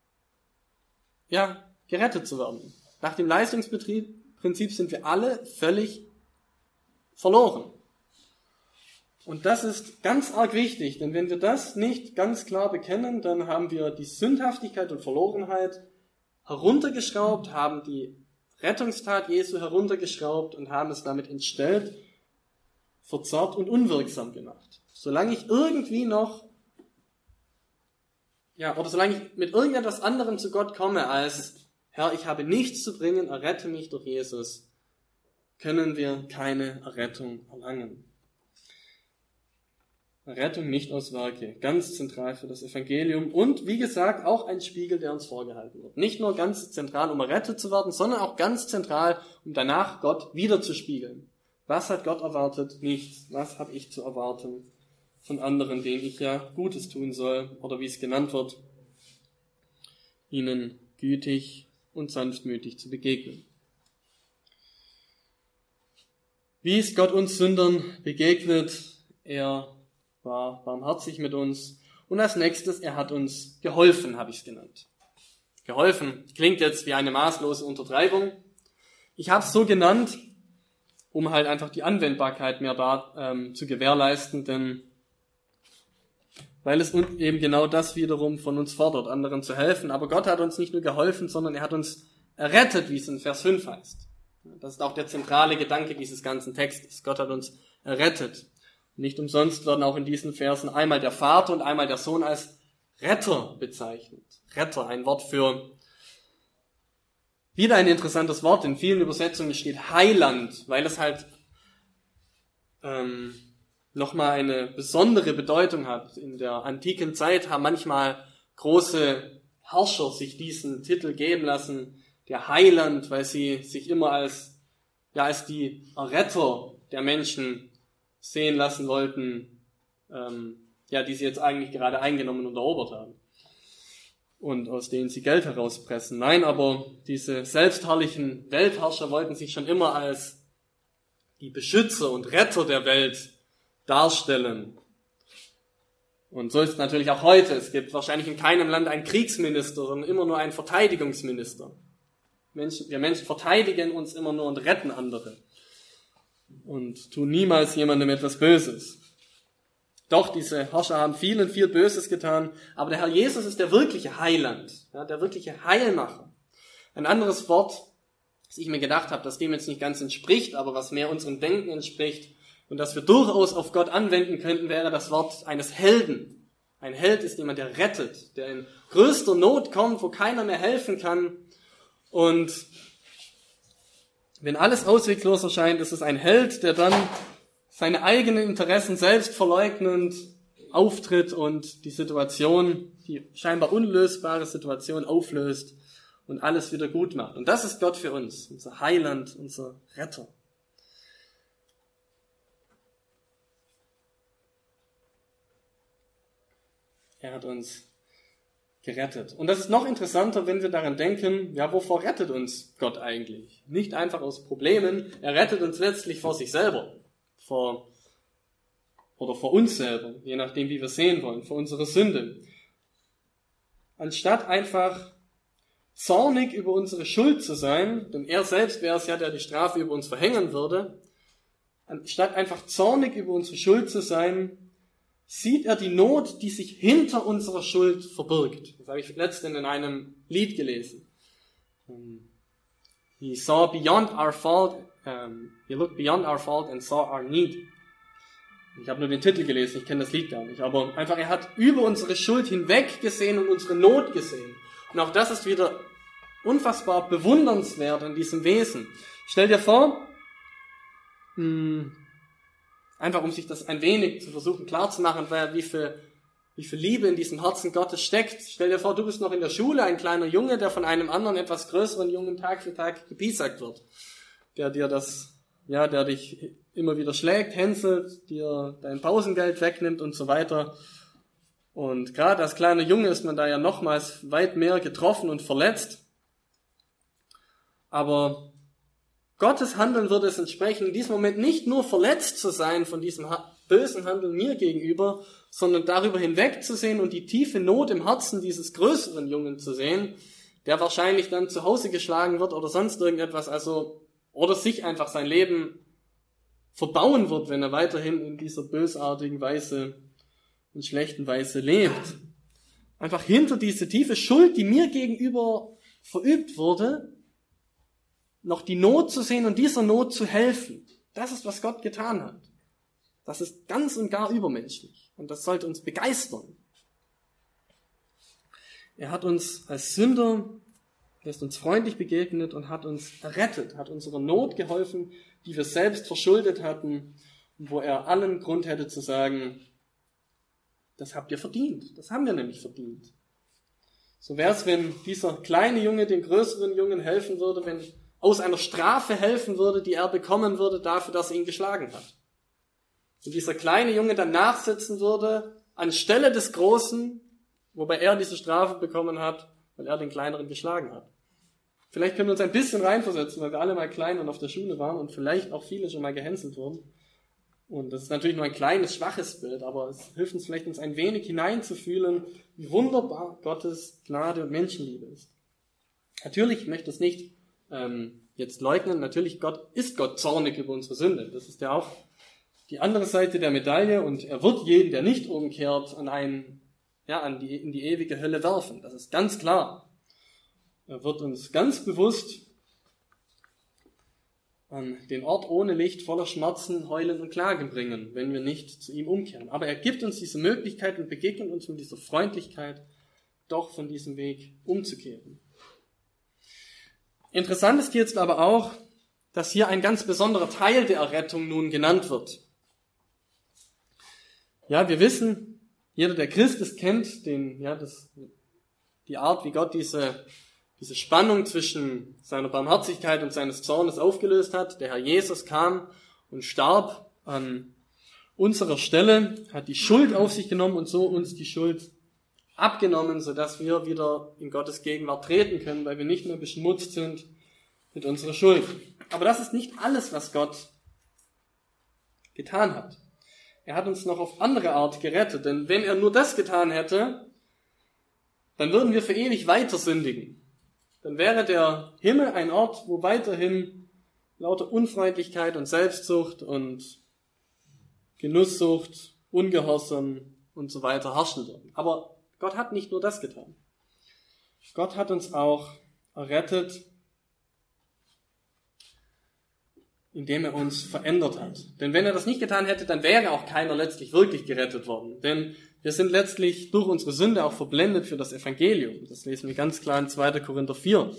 ja, gerettet zu werden. Nach dem Leistungsprinzip sind wir alle völlig verloren. Und das ist ganz arg wichtig, denn wenn wir das nicht ganz klar bekennen, dann haben wir die Sündhaftigkeit und Verlorenheit heruntergeschraubt, haben die Rettungstat Jesu heruntergeschraubt und haben es damit entstellt, verzerrt und unwirksam gemacht. Solange ich irgendwie noch, solange ich mit irgendetwas anderem zu Gott komme als, Herr, ich habe nichts zu bringen, errette mich durch Jesus, können wir keine Errettung erlangen. Errettung nicht aus Werke, ganz zentral für das Evangelium und, wie gesagt, auch ein Spiegel, der uns vorgehalten wird. Nicht nur ganz zentral, um errettet zu werden, sondern auch ganz zentral, um danach Gott wiederzuspiegeln. Was hat Gott erwartet? Nichts. Was habe ich zu erwarten von anderen, denen ich ja Gutes tun soll? Oder wie es genannt wird, ihnen gütig und sanftmütig zu begegnen. Wie ist Gott uns Sündern begegnet? Er war barmherzig mit uns. Und als nächstes, er hat uns geholfen, habe ich es genannt. Geholfen klingt jetzt wie eine maßlose Untertreibung. Ich habe es so genannt, um halt einfach die Anwendbarkeit mehr zu gewährleisten, denn weil es eben genau das wiederum von uns fordert, anderen zu helfen. Aber Gott hat uns nicht nur geholfen, sondern er hat uns errettet, wie es in Vers 5 heißt. Das ist auch der zentrale Gedanke dieses ganzen Textes. Gott hat uns errettet. Nicht umsonst werden auch in diesen Versen einmal der Vater und einmal der Sohn als Retter bezeichnet. Retter, ein Wort für, wieder ein interessantes Wort, in vielen Übersetzungen steht Heiland, weil es halt nochmal eine besondere Bedeutung hat. In der antiken Zeit haben manchmal große Herrscher sich diesen Titel geben lassen, der Heiland, weil sie sich immer als die Erretter der Menschen sehen lassen wollten, die sie jetzt eigentlich gerade eingenommen und erobert haben. und aus denen sie Geld herauspressen. Nein, aber diese selbstherrlichen Weltherrscher wollten sich schon immer als die Beschützer und Retter der Welt darstellen. Und so ist es natürlich auch heute. Es gibt wahrscheinlich in keinem Land einen Kriegsminister, sondern immer nur einen Verteidigungsminister. Wir Menschen verteidigen uns immer nur und retten andere und tun niemals jemandem etwas Böses. Doch, diese Herrscher haben viel Böses getan, aber der Herr Jesus ist der wirkliche Heiland, ja, der wirkliche Heilmacher. Ein anderes Wort, das ich mir gedacht habe, das dem jetzt nicht ganz entspricht, aber was mehr unserem Denken entspricht und das wir durchaus auf Gott anwenden könnten, wäre das Wort eines Helden. Ein Held ist jemand, der rettet, der in größter Not kommt, wo keiner mehr helfen kann. Und wenn alles ausweglos erscheint, ist es ein Held, der dann seine eigenen Interessen selbst verleugnend auftritt und die Situation, die scheinbar unlösbare Situation auflöst und alles wieder gut macht. Und das ist Gott für uns, unser Heiland, unser Retter. Er hat uns gerettet. Und das ist noch interessanter, wenn wir daran denken, ja, wovor rettet uns Gott eigentlich? Nicht einfach aus Problemen, er rettet uns letztlich vor sich selber. Vor uns selber, je nachdem, wie wir sehen wollen, vor unserer Sünde. Anstatt einfach zornig über unsere Schuld zu sein, denn er selbst wäre es ja, der die Strafe über uns verhängen würde, anstatt einfach zornig über unsere Schuld zu sein, sieht er die Not, die sich hinter unserer Schuld verbirgt. Das habe ich letztens in einem Lied gelesen. He saw beyond our fault, he looked beyond our fault and saw our need. Ich habe nur den Titel gelesen, ich kenne das Lied gar nicht, aber einfach, er hat über unsere Schuld hinweg gesehen und unsere Not gesehen. Und auch das ist wieder unfassbar bewundernswert an diesem Wesen. Stell dir vor, einfach um sich das ein wenig zu versuchen klarzumachen, wie viel Liebe in diesem Herzen Gottes steckt. Stell dir vor, du bist noch in der Schule, ein kleiner Junge, der von einem anderen, etwas größeren Jungen Tag für Tag gepiesackt wird. Der dich immer wieder schlägt, hänselt, dir dein Pausengeld wegnimmt und so weiter. Und gerade als kleiner Junge ist man da ja nochmals weit mehr getroffen und verletzt. Aber Gottes Handeln würde es entsprechen, in diesem Moment nicht nur verletzt zu sein von diesem bösen Handeln mir gegenüber, sondern darüber hinwegzusehen und die tiefe Not im Herzen dieses größeren Jungen zu sehen, der wahrscheinlich dann zu Hause geschlagen wird oder sonst irgendetwas, oder sich einfach sein Leben verbauen wird, wenn er weiterhin in dieser bösartigen Weise und schlechten Weise lebt. Einfach hinter diese tiefe Schuld, die mir gegenüber verübt wurde, noch die Not zu sehen und dieser Not zu helfen. Das ist, was Gott getan hat. Das ist ganz und gar übermenschlich. Und das sollte uns begeistern. Er hat uns als Sünder, er ist uns freundlich begegnet und hat uns errettet, hat unserer Not geholfen, die wir selbst verschuldet hatten und wo er allen Grund hätte zu sagen, das habt ihr verdient. Das haben wir nämlich verdient. So wäre es, wenn dieser kleine Junge dem größeren Jungen helfen würde, wenn aus einer Strafe helfen würde, die er bekommen würde dafür, dass er ihn geschlagen hat. Und dieser kleine Junge dann nachsitzen würde anstelle des Großen, wobei er diese Strafe bekommen hat, weil er den Kleineren geschlagen hat. Vielleicht können wir uns ein bisschen reinversetzen, weil wir alle mal klein und auf der Schule waren und vielleicht auch viele schon mal gehänselt wurden. Und das ist natürlich nur ein kleines, schwaches Bild, aber es hilft uns vielleicht, uns ein wenig hineinzufühlen, wie wunderbar Gottes Gnade und Menschenliebe ist. Natürlich, ich möchte es nicht jetzt leugnen, natürlich ist Gott zornig über unsere Sünde. Das ist ja auch die andere Seite der Medaille und er wird jeden, der nicht umkehrt, in die ewige Hölle werfen. Das ist ganz klar. Er wird uns ganz bewusst an den Ort ohne Licht voller Schmerzen, Heulen und Klagen bringen, wenn wir nicht zu ihm umkehren. Aber er gibt uns diese Möglichkeit und begegnet uns mit dieser Freundlichkeit, doch von diesem Weg umzukehren. Interessant ist jetzt aber auch, dass hier ein ganz besonderer Teil der Errettung nun genannt wird. Ja, wir wissen, jeder, der Christ ist, kennt die Art, wie Gott diese Spannung zwischen seiner Barmherzigkeit und seines Zornes aufgelöst hat. Der Herr Jesus kam und starb an unserer Stelle, hat die Schuld auf sich genommen und so uns die Schuld abgenommen, sodass wir wieder in Gottes Gegenwart treten können, weil wir nicht mehr beschmutzt sind mit unserer Schuld. Aber das ist nicht alles, was Gott getan hat. Er hat uns noch auf andere Art gerettet, denn wenn er nur das getan hätte, dann würden wir für ewig weiter sündigen. Dann wäre der Himmel ein Ort, wo weiterhin lauter Unfreundlichkeit und Selbstsucht und Genusssucht, Ungehorsam und so weiter herrschen würden. Aber Gott hat nicht nur das getan. Gott hat uns auch errettet, indem er uns verändert hat. Denn wenn er das nicht getan hätte, dann wäre auch keiner letztlich wirklich gerettet worden. Denn wir sind letztlich durch unsere Sünde auch verblendet für das Evangelium. Das lesen wir ganz klar in 2. Korinther 4.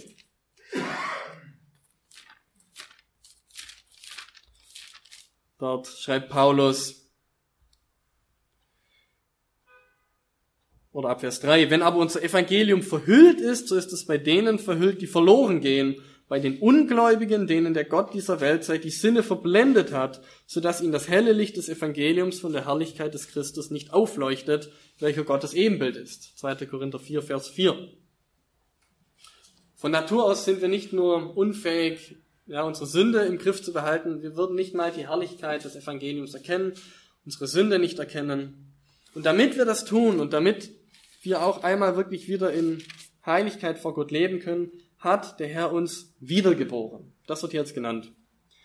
Dort schreibt Paulus, oder ab Vers 3, wenn aber unser Evangelium verhüllt ist, so ist es bei denen verhüllt, die verloren gehen, bei den Ungläubigen, denen der Gott dieser Weltzeit die Sinne verblendet hat, sodass ihnen das helle Licht des Evangeliums von der Herrlichkeit des Christus nicht aufleuchtet, welcher Gottes Ebenbild ist. 2. Korinther 4, Vers 4. Von Natur aus sind wir nicht nur unfähig, unsere Sünde im Griff zu behalten, wir würden nicht mal die Herrlichkeit des Evangeliums erkennen, unsere Sünde nicht erkennen. Und damit wir das tun und damit wir auch einmal wirklich wieder in Heiligkeit vor Gott leben können, hat der Herr uns wiedergeboren. Das wird jetzt genannt.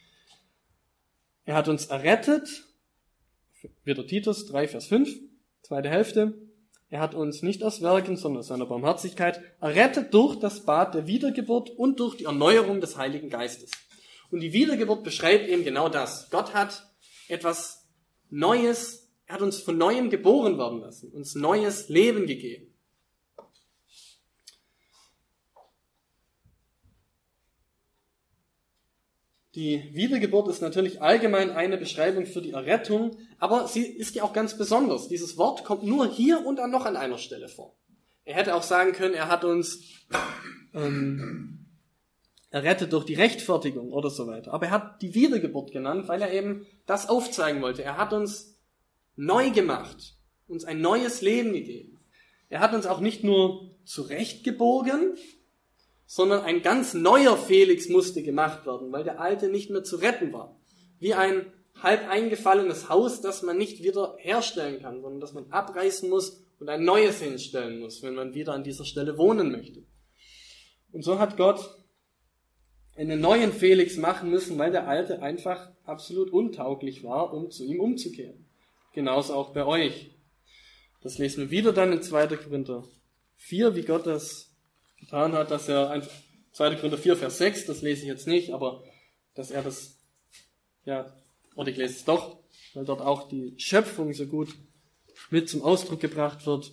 Er hat uns errettet, wieder Titus 3, Vers 5, zweite Hälfte. Er hat uns nicht aus Werken, sondern aus seiner Barmherzigkeit errettet durch das Bad der Wiedergeburt und durch die Erneuerung des Heiligen Geistes. Und die Wiedergeburt beschreibt eben genau das. Gott hat etwas Neues, er hat uns von Neuem geboren werden lassen, uns neues Leben gegeben. Die Wiedergeburt ist natürlich allgemein eine Beschreibung für die Errettung, aber sie ist ja auch ganz besonders. Dieses Wort kommt nur hier und dann noch an einer Stelle vor. Er hätte auch sagen können, er hat uns errettet durch die Rechtfertigung oder so weiter. Aber er hat die Wiedergeburt genannt, weil er eben das aufzeigen wollte. Er hat uns neu gemacht, uns ein neues Leben gegeben. Er hat uns auch nicht nur zurechtgebogen, sondern ein ganz neuer Felix musste gemacht werden, weil der alte nicht mehr zu retten war. Wie ein halb eingefallenes Haus, das man nicht wieder herstellen kann, sondern das man abreißen muss und ein neues hinstellen muss, wenn man wieder an dieser Stelle wohnen möchte. Und so hat Gott einen neuen Felix machen müssen, weil der alte einfach absolut untauglich war, um zu ihm umzukehren. Genauso auch bei euch. Das lesen wir wieder dann in 2. Korinther 4, wie Gott das getan hat, dass er 2. Korinther 4, Vers 6, das lese ich jetzt nicht, aber dass er das, oder ich lese es doch, weil dort auch die Schöpfung so gut mit zum Ausdruck gebracht wird.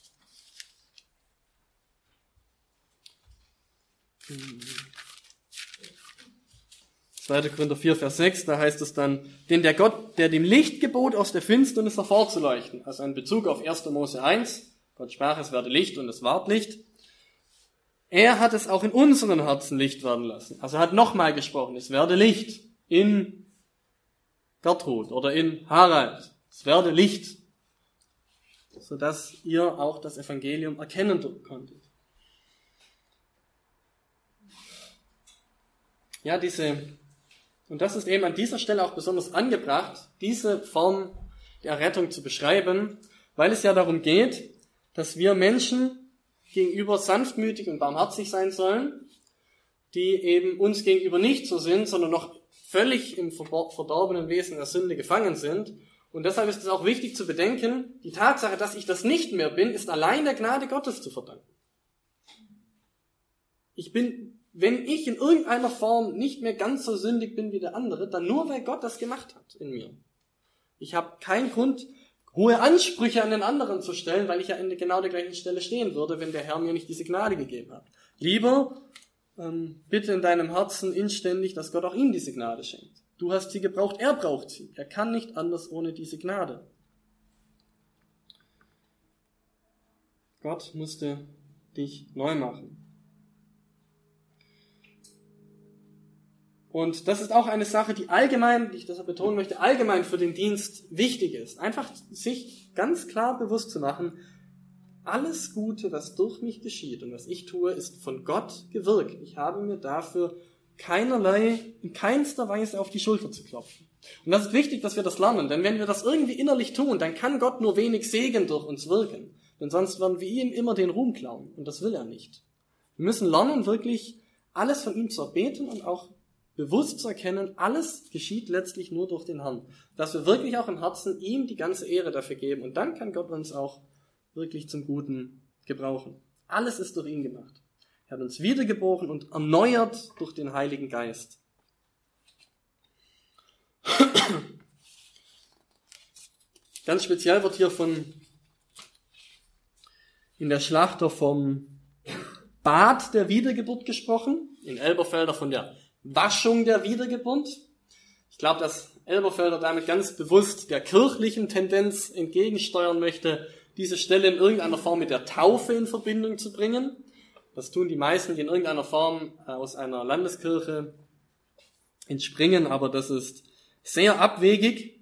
2. Korinther 4, Vers 6, da heißt es dann, denn der Gott, der dem Licht gebot, aus der Finsternis hervorzuleuchten, also ein Bezug auf 1. Mose 1, Gott sprach, es werde Licht und es ward Licht. Er hat es auch in unseren Herzen Licht werden lassen. Also er hat nochmal gesprochen, es werde Licht in Gertrud oder in Harald. Es werde Licht, sodass ihr auch das Evangelium erkennen konntet. Ja, und das ist eben an dieser Stelle auch besonders angebracht, diese Form der Errettung zu beschreiben, weil es ja darum geht, dass wir Menschen gegenüber sanftmütig und barmherzig sein sollen, die eben uns gegenüber nicht so sind, sondern noch völlig im verdorbenen Wesen der Sünde gefangen sind. Und deshalb ist es auch wichtig zu bedenken, die Tatsache, dass ich das nicht mehr bin, ist allein der Gnade Gottes zu verdanken. Wenn ich in irgendeiner Form nicht mehr ganz so sündig bin wie der andere, dann nur, weil Gott das gemacht hat in mir. Ich habe keinen Grund, hohe Ansprüche an den anderen zu stellen, weil ich ja an genau der gleichen Stelle stehen würde, wenn der Herr mir nicht diese Gnade gegeben hat. Lieber bitte in deinem Herzen inständig, dass Gott auch ihm diese Gnade schenkt. Du hast sie gebraucht, er braucht sie. Er kann nicht anders ohne diese Gnade. Gott musste dich neu machen. Und das ist auch eine Sache, die allgemein, die ich deshalb betonen möchte, allgemein für den Dienst wichtig ist. Einfach sich ganz klar bewusst zu machen, alles Gute, was durch mich geschieht und was ich tue, ist von Gott gewirkt. Ich habe mir dafür in keinster Weise auf die Schulter zu klopfen. Und das ist wichtig, dass wir das lernen, denn wenn wir das irgendwie innerlich tun, dann kann Gott nur wenig Segen durch uns wirken. Denn sonst werden wir ihm immer den Ruhm klauen und das will er nicht. Wir müssen lernen, wirklich alles von ihm zu erbeten und auch bewusst zu erkennen, alles geschieht letztlich nur durch den Herrn. Dass wir wirklich auch im Herzen ihm die ganze Ehre dafür geben und dann kann Gott uns auch wirklich zum Guten gebrauchen. Alles ist durch ihn gemacht. Er hat uns wiedergeboren und erneuert durch den Heiligen Geist. Ganz speziell wird hier in der Schlachter vom Bad der Wiedergeburt gesprochen, in Elberfelder von der Waschung der Wiedergeburt. Ich glaube, dass Elberfelder damit ganz bewusst der kirchlichen Tendenz entgegensteuern möchte, diese Stelle in irgendeiner Form mit der Taufe in Verbindung zu bringen. Das tun die meisten, die in irgendeiner Form aus einer Landeskirche entspringen, aber das ist sehr abwegig.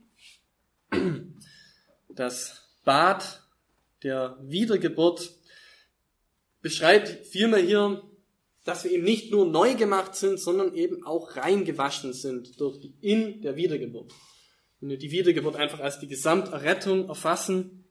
Das Bad der Wiedergeburt beschreibt vielmehr hier, dass wir eben nicht nur neu gemacht sind, sondern eben auch reingewaschen sind in der Wiedergeburt. Wenn wir die Wiedergeburt einfach als die Gesamterrettung erfassen,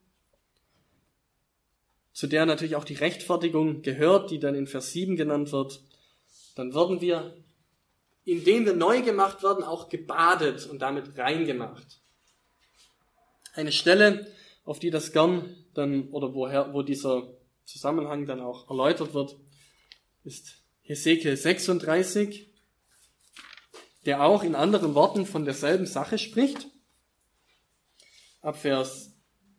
zu der natürlich auch die Rechtfertigung gehört, die dann in Vers 7 genannt wird, dann werden wir, indem wir neu gemacht werden, auch gebadet und damit reingemacht. Eine Stelle, auf die das gern dann, oder wo dieser Zusammenhang dann auch erläutert wird, ist Hesekiel 36, der auch in anderen Worten von derselben Sache spricht. Ab Vers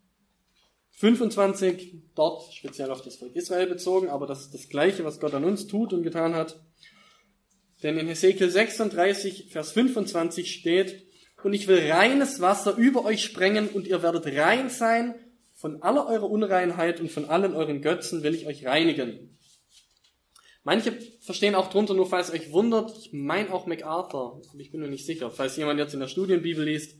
25, dort speziell auf das Volk Israel bezogen, aber das ist das Gleiche, was Gott an uns tut und getan hat. Denn in Hesekiel 36, Vers 25 steht, und ich will reines Wasser über euch sprengen und ihr werdet rein sein, von aller eurer Unreinheit und von allen euren Götzen will ich euch reinigen. Manche verstehen auch drunter, nur falls euch wundert, ich meine auch MacArthur, aber ich bin mir nicht sicher, falls jemand jetzt in der Studienbibel liest,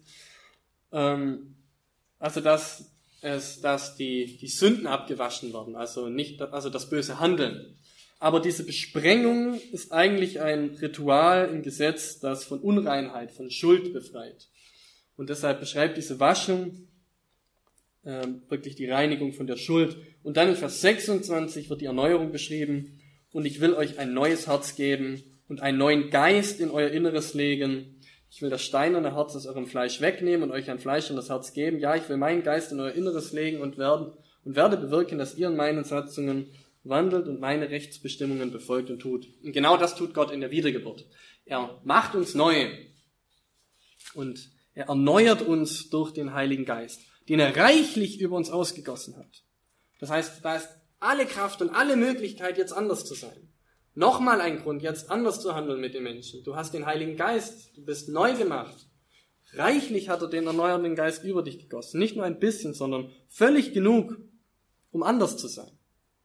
also dass die Sünden abgewaschen werden, also das böse Handeln. Aber diese Besprengung ist eigentlich ein Ritual im Gesetz, das von Unreinheit, von Schuld befreit. Und deshalb beschreibt diese Waschung wirklich die Reinigung von der Schuld. Und dann in Vers 26 wird die Erneuerung beschrieben. Und ich will euch ein neues Herz geben und einen neuen Geist in euer Inneres legen. Ich will das steinerne Herz aus eurem Fleisch wegnehmen und euch ein fleischernes Herz geben. Ja, ich will meinen Geist in euer Inneres legen und werde bewirken, dass ihr in meinen Satzungen wandelt und meine Rechtsbestimmungen befolgt und tut. Und genau das tut Gott in der Wiedergeburt. Er macht uns neu und er erneuert uns durch den Heiligen Geist, den er reichlich über uns ausgegossen hat. Das heißt, da ist alle Kraft und alle Möglichkeit, jetzt anders zu sein. Nochmal ein Grund, jetzt anders zu handeln mit den Menschen. Du hast den Heiligen Geist, du bist neu gemacht. Reichlich hat er den erneuernden Geist über dich gegossen. Nicht nur ein bisschen, sondern völlig genug, um anders zu sein.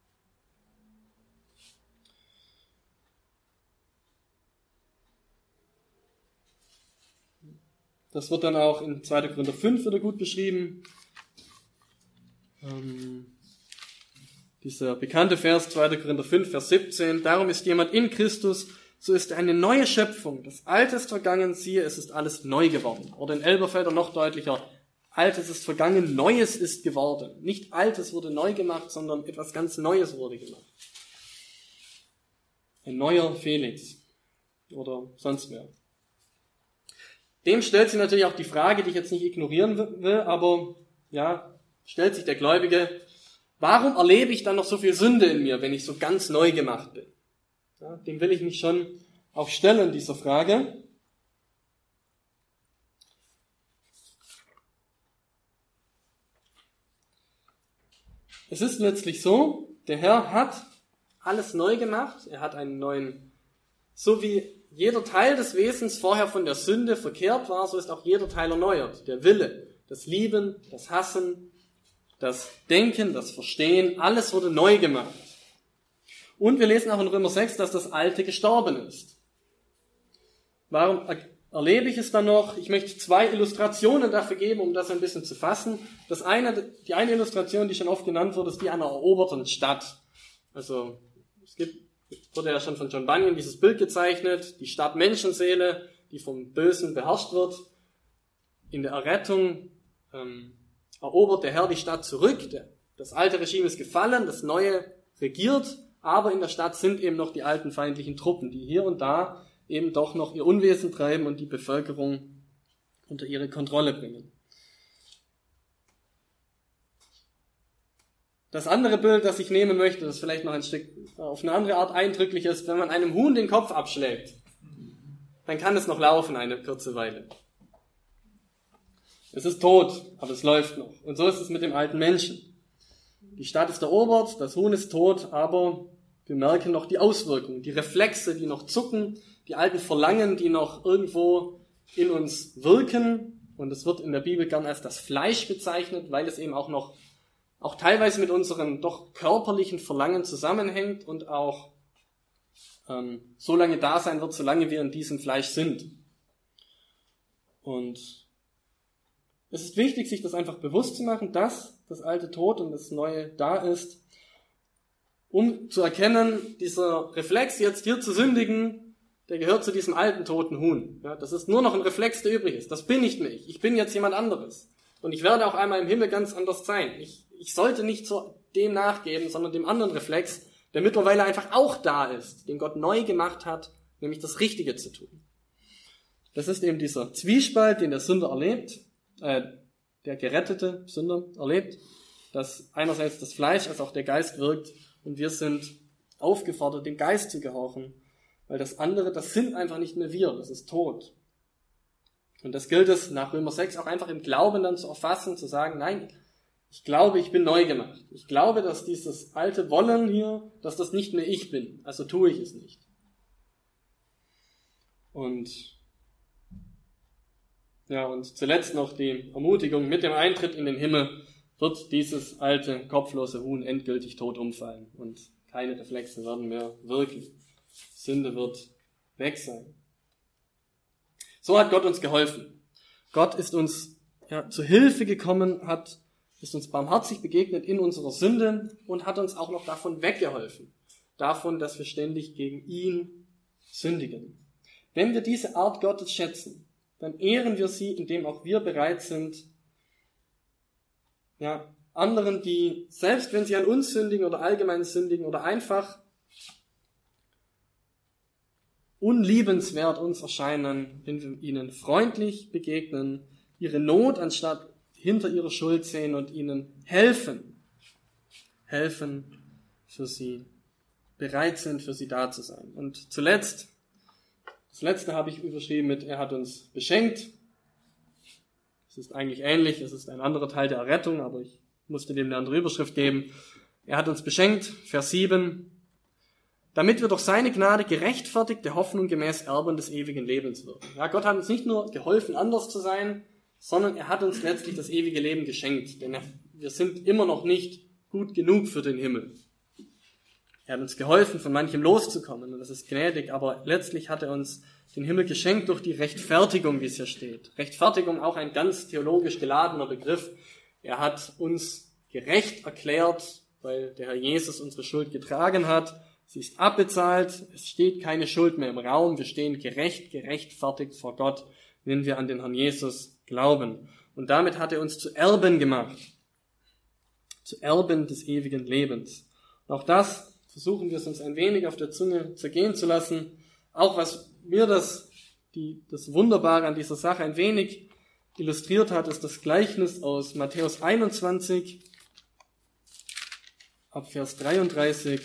Das wird dann auch in 2. Korinther 5 wieder gut beschrieben. Dieser bekannte Vers, 2. Korinther 5, Vers 17. Darum ist jemand in Christus, so ist er eine neue Schöpfung. Das Alte ist vergangen, siehe, es ist alles neu geworden. Oder in Elberfelder noch deutlicher, Altes ist vergangen, Neues ist geworden. Nicht Altes wurde neu gemacht, sondern etwas ganz Neues wurde gemacht. Ein neuer Felix oder sonst wer. Dem stellt sich natürlich auch die Frage, die ich jetzt nicht ignorieren will, aber ja, stellt sich der Gläubige, warum erlebe ich dann noch so viel Sünde in mir, wenn ich so ganz neu gemacht bin? Ja, dem will ich mich schon auch stellen, dieser Frage. Es ist letztlich so, der Herr hat alles neu gemacht, er hat einen neuen, so wie jeder Teil des Wesens vorher von der Sünde verkehrt war, so ist auch jeder Teil erneuert. Der Wille, das Lieben, das Hassen, das Denken, das Verstehen, alles wurde neu gemacht. Und wir lesen auch in Römer 6, dass das Alte gestorben ist. Warum erlebe ich es dann noch. Ich möchte 2 Illustrationen dafür geben, um das ein bisschen zu fassen. Die eine Illustration, die schon oft genannt wird, ist die einer eroberten Stadt. Also wurde ja schon von John Bunyan dieses Bild gezeichnet, die Stadt Menschenseele, die vom Bösen beherrscht wird. In der Errettung erobert der Herr die Stadt zurück. Das alte Regime ist gefallen, das neue regiert, aber in der Stadt sind eben noch die alten feindlichen Truppen, die hier und da eben doch noch ihr Unwesen treiben und die Bevölkerung unter ihre Kontrolle bringen. Das andere Bild, das ich nehmen möchte, das vielleicht noch ein Stück auf eine andere Art eindrücklich ist, wenn man einem Huhn den Kopf abschlägt, dann kann es noch laufen eine kurze Weile. Es ist tot, aber es läuft noch. Und so ist es mit dem alten Menschen. Die Stadt ist erobert, das Huhn ist tot, aber wir merken noch die Auswirkungen, die Reflexe, die noch zucken, die alten Verlangen, die noch irgendwo in uns wirken. Und es wird in der Bibel gern als das Fleisch bezeichnet, weil es eben auch teilweise mit unseren doch körperlichen Verlangen zusammenhängt und auch so lange da sein wird, solange wir in diesem Fleisch sind. Und es ist wichtig, sich das einfach bewusst zu machen, dass das alte tot und das neue da ist, um zu erkennen, dieser Reflex jetzt hier zu sündigen, der gehört zu diesem alten toten Huhn. Ja, das ist nur noch ein Reflex, der übrig ist. Das bin nicht mehr ich. Ich bin jetzt jemand anderes. Und ich werde auch einmal im Himmel ganz anders sein. Ich sollte nicht zu dem nachgeben, sondern dem anderen Reflex, der mittlerweile einfach auch da ist, den Gott neu gemacht hat, nämlich das Richtige zu tun. Das ist eben dieser Zwiespalt, den der Sünder erlebt, der gerettete Sünder erlebt, dass einerseits das Fleisch als auch der Geist wirkt und wir sind aufgefordert, dem Geist zu gehorchen, weil das andere, das sind einfach nicht mehr wir, das ist tot. Und das gilt es nach Römer 6 auch einfach im Glauben dann zu erfassen, zu sagen, nein, ich glaube, ich bin neu gemacht. Ich glaube, dass dieses alte Wollen hier, dass das nicht mehr ich bin, also tue ich es nicht. Und zuletzt noch die Ermutigung, mit dem Eintritt in den Himmel wird dieses alte, kopflose Huhn endgültig tot umfallen und keine Reflexe werden mehr wirken. Sünde wird weg sein. So hat Gott uns geholfen. Gott ist uns zu Hilfe gekommen, ist uns barmherzig begegnet in unserer Sünde und hat uns auch noch davon weggeholfen. Davon, dass wir ständig gegen ihn sündigen. Wenn wir diese Art Gottes schätzen, dann ehren wir sie, indem auch wir bereit sind, anderen, die, selbst wenn sie an uns sündigen oder allgemein sündigen oder einfach unliebenswert uns erscheinen, wenn wir ihnen freundlich begegnen, ihre Not anstatt hinter ihrer Schuld sehen und ihnen helfen für sie, bereit sind, für sie da zu sein. Und zuletzt, das letzte habe ich überschrieben mit, er hat uns beschenkt. Es ist eigentlich ähnlich, es ist ein anderer Teil der Errettung, aber ich musste dem eine andere Überschrift geben. Er hat uns beschenkt, Vers 7, damit wir durch seine Gnade gerechtfertigt der Hoffnung gemäß Erben des ewigen Lebens wirken. Ja, Gott hat uns nicht nur geholfen, anders zu sein, sondern er hat uns letztlich das ewige Leben geschenkt. Denn wir sind immer noch nicht gut genug für den Himmel. Er hat uns geholfen, von manchem loszukommen, und das ist gnädig, aber letztlich hat er uns den Himmel geschenkt durch die Rechtfertigung, wie es hier steht. Rechtfertigung, auch ein ganz theologisch geladener Begriff. Er hat uns gerecht erklärt, weil der Herr Jesus unsere Schuld getragen hat. Sie ist abbezahlt, es steht keine Schuld mehr im Raum, wir stehen gerechtfertigt vor Gott, wenn wir an den Herrn Jesus glauben. Und damit hat er uns zu Erben gemacht, zu Erben des ewigen Lebens. Und auch das versuchen wir es uns ein wenig auf der Zunge zergehen zu lassen. Auch was mir das Wunderbare an dieser Sache ein wenig illustriert hat, ist das Gleichnis aus Matthäus 21, ab Vers 33.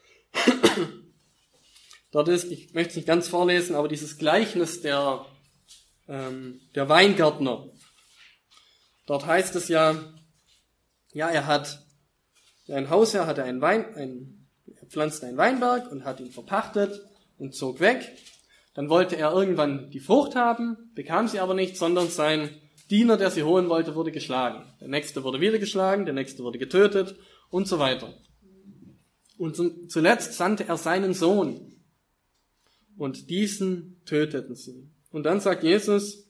Dort ist, ich möchte es nicht ganz vorlesen, aber dieses Gleichnis der Weingärtner. Dort heißt es er hat ein Hausherr, er pflanzte einen Weinberg und hat ihn verpachtet und zog weg. Dann wollte er irgendwann die Frucht haben, bekam sie aber nicht, sondern sein Diener, der sie holen wollte, wurde geschlagen. Der nächste wurde wieder geschlagen, der nächste wurde getötet und so weiter. Und zuletzt sandte er seinen Sohn und diesen töteten sie. Und dann sagt Jesus,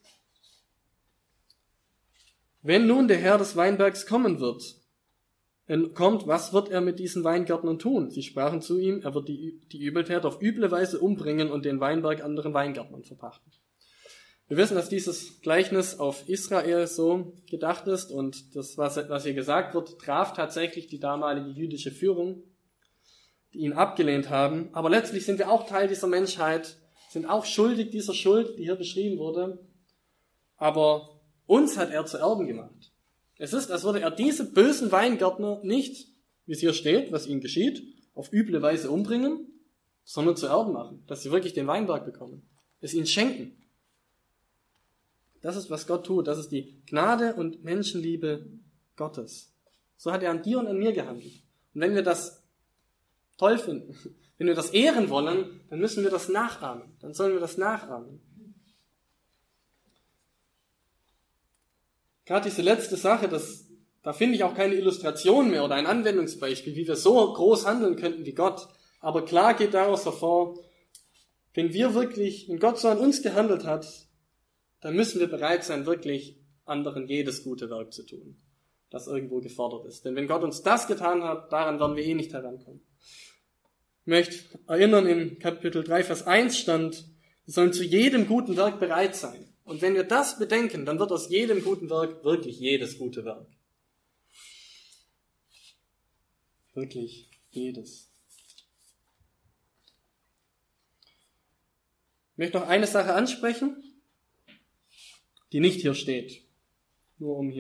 wenn nun der Herr des Weinbergs kommen wird, was wird er mit diesen Weingärtnern tun? Sie sprachen zu ihm, er wird die Übeltäter auf üble Weise umbringen und den Weinberg anderen Weingärtnern verpachten. Wir wissen, dass dieses Gleichnis auf Israel so gedacht ist und das, was hier gesagt wird, traf tatsächlich die damalige jüdische Führung, die ihn abgelehnt haben. Aber letztlich sind wir auch Teil dieser Menschheit, sind auch schuldig dieser Schuld, die hier beschrieben wurde. Aber uns hat er zu Erben gemacht. Es ist, als würde er diese bösen Weingärtner nicht, wie es hier steht, was ihnen geschieht, auf üble Weise umbringen, sondern zu Erben machen, dass sie wirklich den Weinberg bekommen, es ihnen schenken. Das ist, was Gott tut. Das ist die Gnade und Menschenliebe Gottes. So hat er an dir und an mir gehandelt. Und wenn wir das toll finden, wenn wir das ehren wollen, dann müssen wir das nachahmen. Dann sollen wir das nachahmen. Gerade diese letzte Sache, da finde ich auch keine Illustration mehr oder ein Anwendungsbeispiel, wie wir so groß handeln könnten wie Gott. Aber klar geht daraus hervor, wenn Gott so an uns gehandelt hat, dann müssen wir bereit sein, wirklich anderen jedes gute Werk zu tun, das irgendwo gefordert ist. Denn wenn Gott uns das getan hat, daran werden wir eh nicht herankommen. Ich möchte erinnern, in Kapitel 3, Vers 1 stand, wir sollen zu jedem guten Werk bereit sein. Und wenn wir das bedenken, dann wird aus jedem guten Werk wirklich jedes gute Werk. Wirklich jedes. Ich möchte noch eine Sache ansprechen, die nicht hier steht. Nur um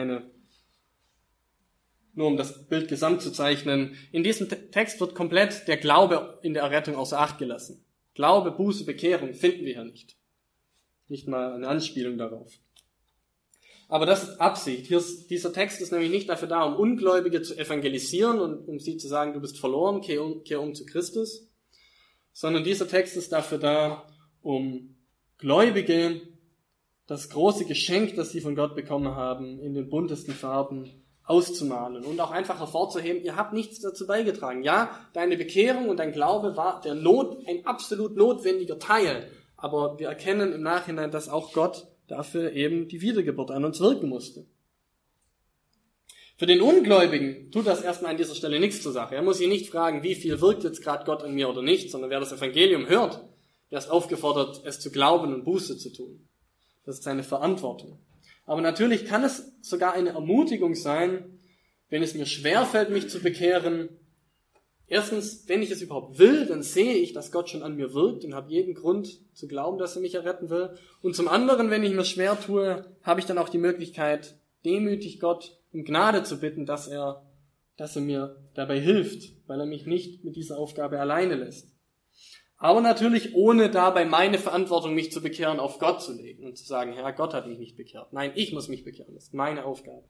das Bild gesamt zu zeichnen. In diesem Text wird komplett der Glaube in der Errettung außer Acht gelassen. Glaube, Buße, Bekehrung finden wir hier nicht. Nicht mal eine Anspielung darauf. Aber das ist Absicht. Dieser Text ist nämlich nicht dafür da, um Ungläubige zu evangelisieren und um sie zu sagen, du bist verloren, kehr um zu Christus. Sondern dieser Text ist dafür da, um Gläubige das große Geschenk, das sie von Gott bekommen haben, in den buntesten Farben auszumalen und auch einfach hervorzuheben, ihr habt nichts dazu beigetragen. Ja, deine Bekehrung und dein Glaube war ein absolut notwendiger Teil, aber wir erkennen im Nachhinein, dass auch Gott dafür eben die Wiedergeburt an uns wirken musste. Für den Ungläubigen tut das erstmal an dieser Stelle nichts zur Sache. Er muss sich nicht fragen, wie viel wirkt jetzt gerade Gott an mir oder nicht, sondern wer das Evangelium hört, der ist aufgefordert, es zu glauben und Buße zu tun. Das ist seine Verantwortung. Aber natürlich kann es sogar eine Ermutigung sein, wenn es mir schwerfällt, mich zu bekehren. Erstens, wenn ich es überhaupt will, dann sehe ich, dass Gott schon an mir wirkt und habe jeden Grund zu glauben, dass er mich erretten will. Und zum anderen, wenn ich mir schwer tue, habe ich dann auch die Möglichkeit, demütig Gott um Gnade zu bitten, dass er mir dabei hilft, weil er mich nicht mit dieser Aufgabe alleine lässt. Aber natürlich ohne dabei meine Verantwortung, mich zu bekehren, auf Gott zu legen und zu sagen, Herr, Gott hat mich nicht bekehrt. Nein, ich muss mich bekehren. Das ist meine Aufgabe.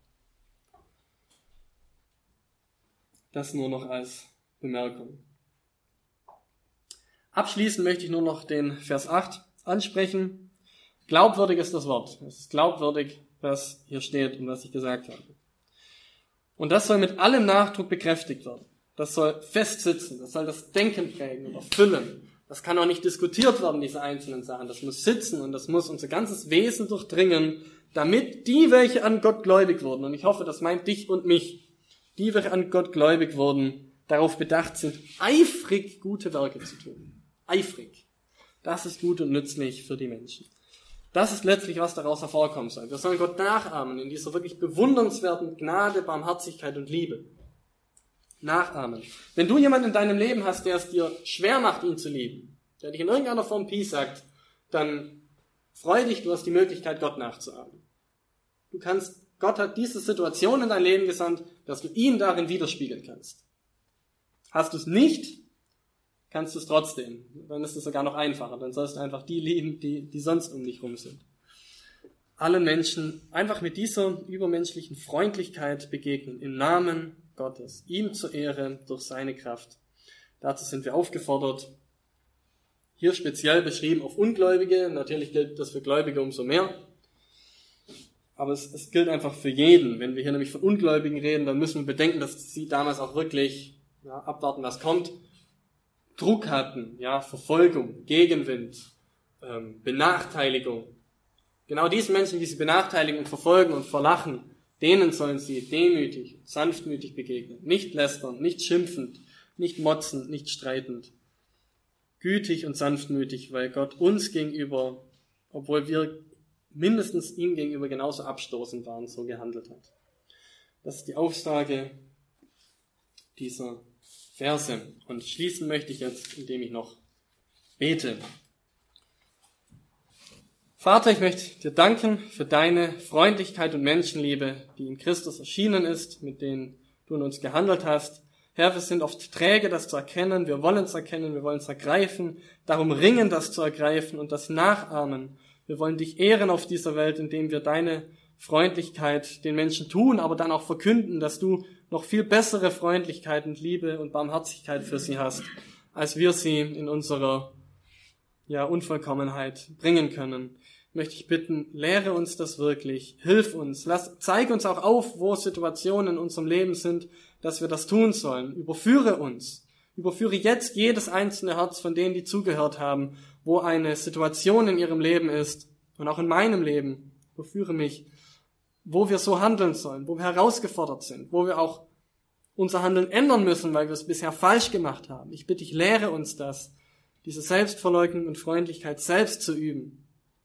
Das nur noch als Bemerkung. Abschließend möchte ich nur noch den Vers 8 ansprechen. Glaubwürdig ist das Wort. Es ist glaubwürdig, was hier steht und was ich gesagt habe. Und das soll mit allem Nachdruck bekräftigt werden. Das soll festsitzen. Das soll das Denken prägen und erfüllen. Das kann auch nicht diskutiert werden, diese einzelnen Sachen. Das muss sitzen und das muss unser ganzes Wesen durchdringen, damit die, welche an Gott gläubig wurden, und ich hoffe, das meint dich und mich, die, welche an Gott gläubig wurden, darauf bedacht sind, eifrig gute Werke zu tun. Eifrig. Das ist gut und nützlich für die Menschen. Das ist letztlich, was daraus hervorkommen soll. Wir sollen Gott nachahmen in dieser wirklich bewundernswerten Gnade, Barmherzigkeit und Liebe. Nachahmen. Wenn du jemanden in deinem Leben hast, der es dir schwer macht, ihn zu lieben, der dich in irgendeiner Form piesackt, dann freu dich, du hast die Möglichkeit, Gott nachzuahmen. Gott hat diese Situation in dein Leben gesandt, dass du ihn darin widerspiegeln kannst. Hast du es nicht, kannst du es trotzdem. Dann ist es sogar noch einfacher. Dann sollst du einfach die lieben, die sonst um dich rum sind. Allen Menschen einfach mit dieser übermenschlichen Freundlichkeit begegnen, im Namen Gottes, ihm zur Ehre durch seine Kraft. Dazu sind wir aufgefordert. Hier speziell beschrieben auf Ungläubige. Natürlich gilt das für Gläubige umso mehr. Aber es gilt einfach für jeden. Wenn wir hier nämlich von Ungläubigen reden, dann müssen wir bedenken, dass sie damals auch wirklich abwarten, was kommt. Druck hatten, Verfolgung, Gegenwind, Benachteiligung. Genau diesen Menschen, die sie benachteiligen und verfolgen und verlachen, denen sollen sie demütig, sanftmütig begegnen. Nicht lästern, nicht schimpfend, nicht motzend, nicht streitend. Gütig und sanftmütig, weil Gott uns gegenüber, obwohl wir mindestens ihm gegenüber genauso abstoßend waren, so gehandelt hat. Das ist die Aussage dieser Verse. Und schließen möchte ich jetzt, indem ich noch bete. Vater, ich möchte dir danken für deine Freundlichkeit und Menschenliebe, die in Christus erschienen ist, mit denen du in uns gehandelt hast. Herr, wir sind oft träge, das zu erkennen. Wir wollen es erkennen, wir wollen es ergreifen. Darum ringen, das zu ergreifen und das nachahmen. Wir wollen dich ehren auf dieser Welt, indem wir deine Freundlichkeit den Menschen tun, aber dann auch verkünden, dass du noch viel bessere Freundlichkeit und Liebe und Barmherzigkeit für sie hast, als wir sie in unserer Unvollkommenheit bringen können. Möchte ich bitten, lehre uns das wirklich, hilf uns, zeig uns auch auf, wo Situationen in unserem Leben sind, dass wir das tun sollen. Überführe uns, überführe jetzt jedes einzelne Herz von denen, die zugehört haben, wo eine Situation in ihrem Leben ist und auch in meinem Leben. Überführe mich, wo wir so handeln sollen, wo wir herausgefordert sind, wo wir auch unser Handeln ändern müssen, weil wir es bisher falsch gemacht haben. Ich bitte dich, lehre uns das, diese Selbstverleugnung und Freundlichkeit selbst zu üben.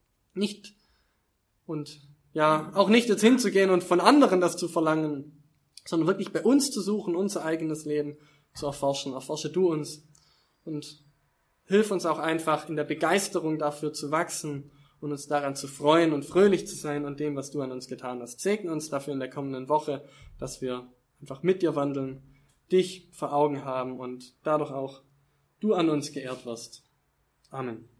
Auch nicht jetzt hinzugehen und von anderen das zu verlangen, sondern wirklich bei uns zu suchen, unser eigenes Leben zu erforschen. Erforsche du uns und hilf uns auch einfach in der Begeisterung dafür zu wachsen und uns daran zu freuen und fröhlich zu sein an dem, was du an uns getan hast. Segne uns dafür in der kommenden Woche, dass wir einfach mit dir wandeln, dich vor Augen haben und dadurch auch du an uns geehrt wirst. Amen.